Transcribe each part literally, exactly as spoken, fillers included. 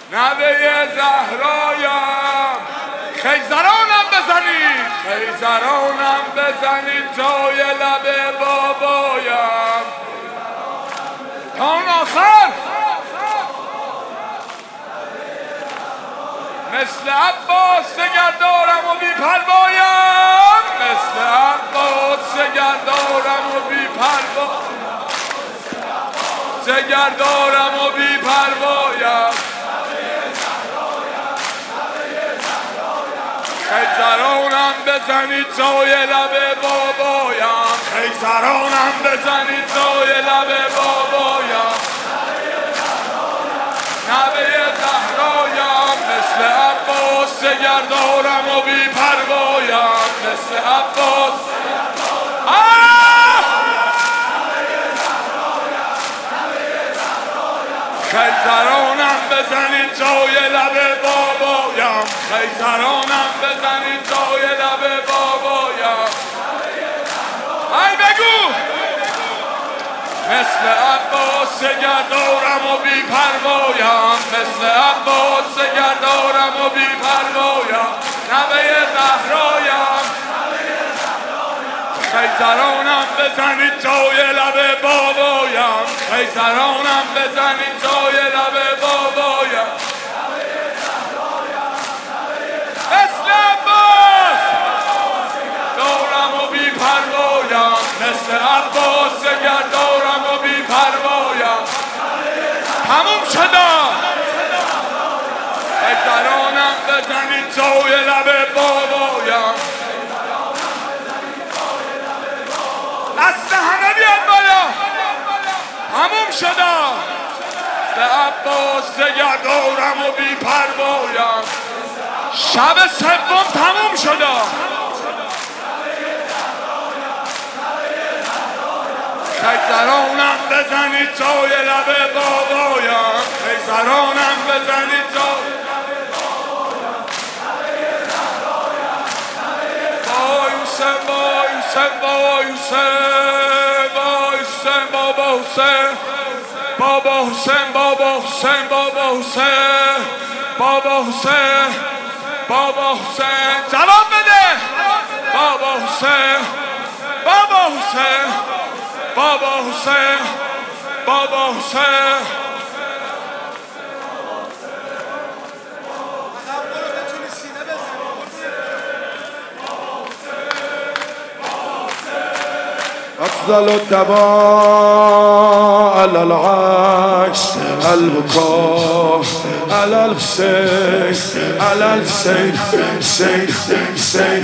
نوه زهرایم خیزرانم بزنید خیزرانم بزنید جای لب بابایم تا اون آخر مثل عباس سگردارم و بی پروایم مثل عباس سگردارم و بی پروایم سگردارم و بی پروایم خیزرانم بزنید جای لب بابایم خیزرانم بزنید جای لب بابایم نوه زهرایم مثل عباس سگردارم و بی پروایم مثل عباس خیزرانم بزنید جای لب بابایم خیزرانم بزنید جای لب بابایم ای بگو مثل عباس سگردارم و بی پروایم مثل عباس سگردارم و بی پروایم نوه زهرایم خیزرانم بزنید جای لب بابایم خیزرانم بزنید جای لب بابایم مثل عباس دارم و بی پروایم مثل عباس سگردارم و بی پروایم تموم شدم خیزرانم بزنید جای لب بابایم دست همه بیاد بالا تموم شدم مثل عباس سگردارم و بی پروایم شب سوم تموم شدم خیزرانم بزنید جای لب بابایم خیزرانم بزنید جای وای حسین وای حسین وای حسین وای حسین بابا حسین بابا حسین بابا حسین بابا حسین بابا حسین بابا حسین جواب بده بابا حسین بابا حسین بابا حسین بابا حسین أفضل الدواء على العكس البكاء على الحسين على الحسين حسين حسين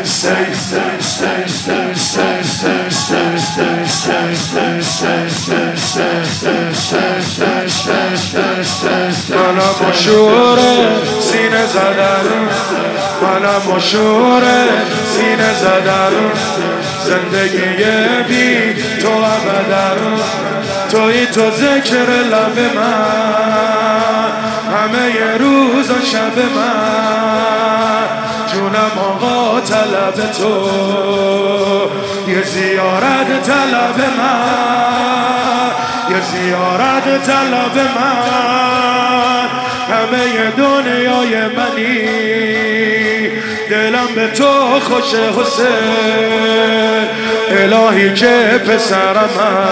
منم مشهور سینه زدن منم مشهور سینه زدن زندگی بی تو ابدا توی تو ذکر لب من همه ی روز و شب من جونم آقا طلب تو یه زیارت طلب من یه زیارت طلب من همه ی دنیای منی دلم به تو خوش حسین الهی که پسرم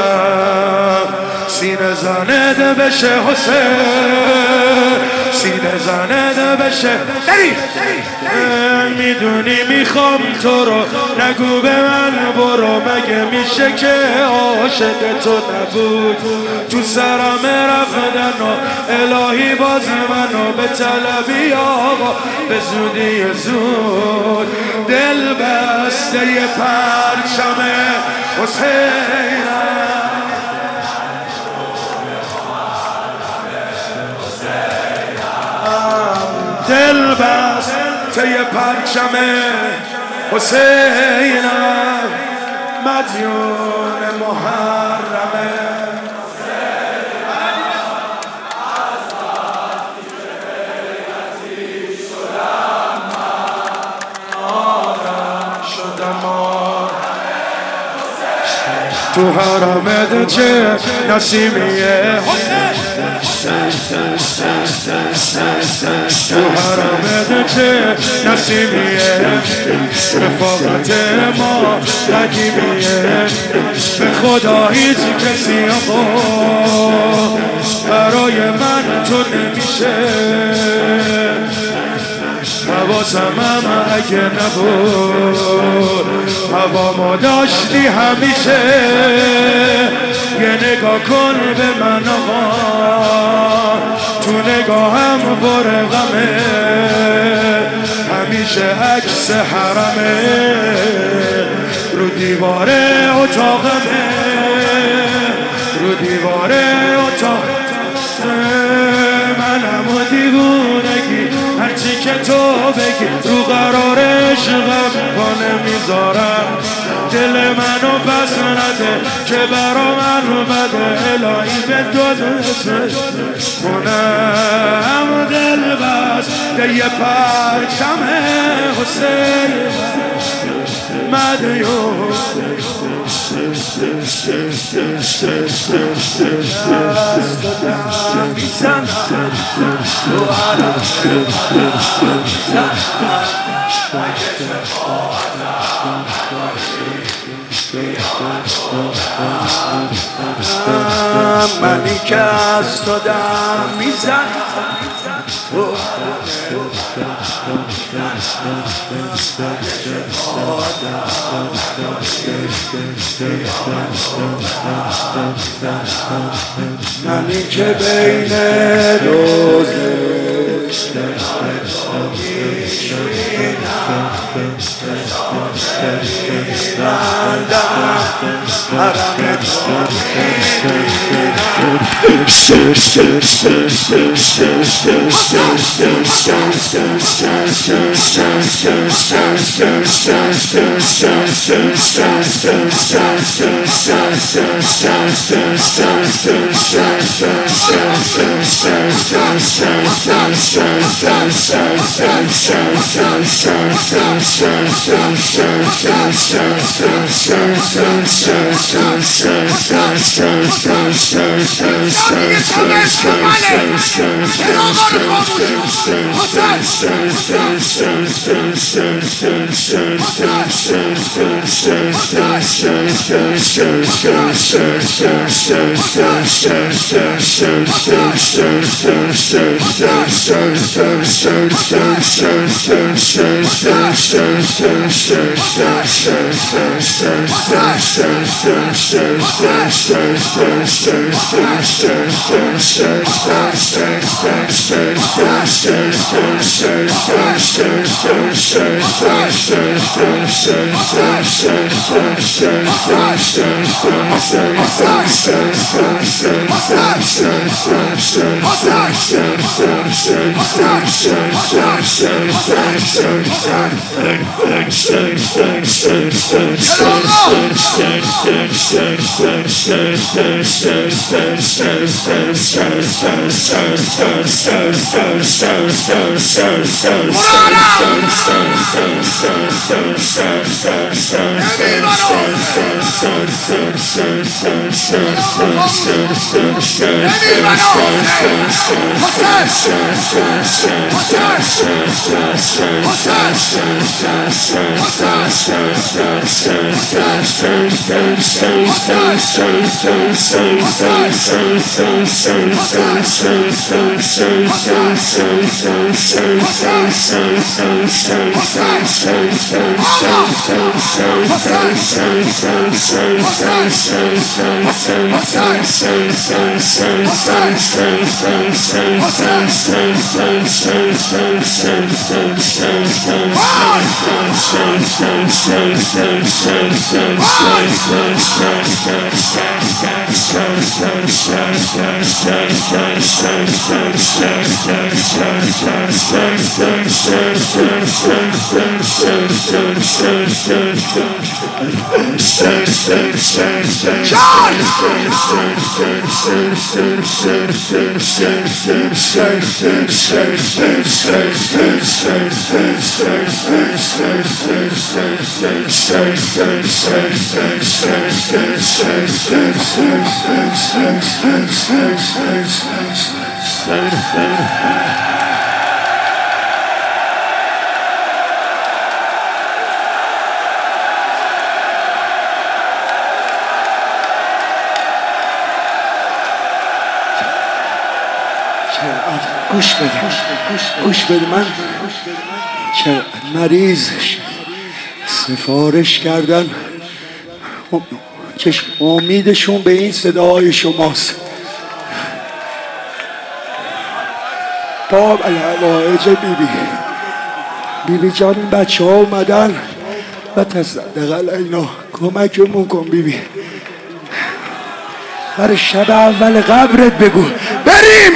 سینه زنده بشه حسین سینه زنده بشه دری میدونی میخوام تو رو نگو به من برو مگه میشه که عاشق تو نبود تو سرم رفتن و الهی باز منو به طلبی آقا به زودی زود دل بسته ی پرچم حسینم دل بسته ی پرچم حسینم مدیون محرمه تو حرمت چه نسیمیه تو حرامت چه نسیمیه رفاقت ما قدیمیه به خدا هیچ کسی آقا برای من تو نمیشه حواسم هم اگه نبود هوا ما داشتی همیشه یه نگاه کن به من آقا تو نگاهم پر غمه همیشه عکس حرمه رو دیوار اتاقمه رو دیوار اتاقمه منم و دیوونگی هرچی که تو بگی رو قرار عشقم کنه میذارم دل منو پس نده که برا من بده الهی به دلت کنم دل بس ده یه پرچم حسین مدیون منی که از تو دم میزنم منی که بین روزه John! گوش بده گوش بده من که مریض سفارش کردن که امیدشون به این صدای شماست. باب الهوایج بیبی بیبی جان این بچه ها اومدن و تصدق علینا کمکمون کن بیبی. هر شب اول قبرت بگو بریم.